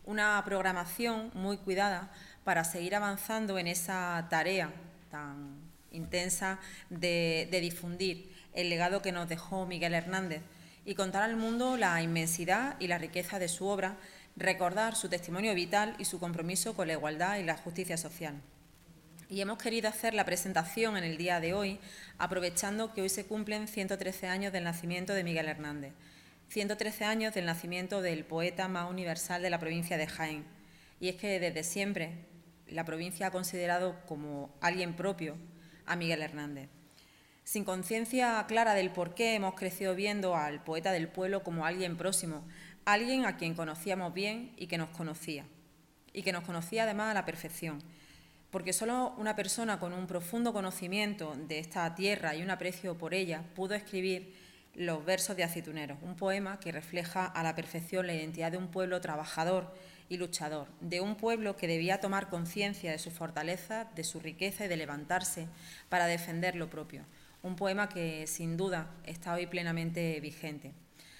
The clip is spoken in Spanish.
una programación muy cuidada para seguir avanzando en esa tarea tan intensa de difundir el legado que nos dejó Miguel Hernández y contar al mundo la inmensidad y la riqueza de su obra, recordar su testimonio vital y su compromiso con la igualdad y la justicia social. Y hemos querido hacer la presentación en el día de hoy, aprovechando que hoy se cumplen 113 años del nacimiento de Miguel Hernández, 113 años del nacimiento del poeta más universal de la provincia de Jaén. Y es que desde siempre la provincia ha considerado como alguien propio a Miguel Hernández. Sin conciencia clara del por qué hemos crecido viendo al poeta del pueblo como alguien próximo, alguien a quien conocíamos bien y que nos conocía además a la perfección, porque solo una persona con un profundo conocimiento de esta tierra y un aprecio por ella pudo escribir los versos de Aceituneros, un poema que refleja a la perfección la identidad de un pueblo trabajador y luchador, de un pueblo que debía tomar conciencia de sus fortalezas, de su riqueza y de levantarse para defender lo propio. Un poema que, sin duda, está hoy plenamente vigente.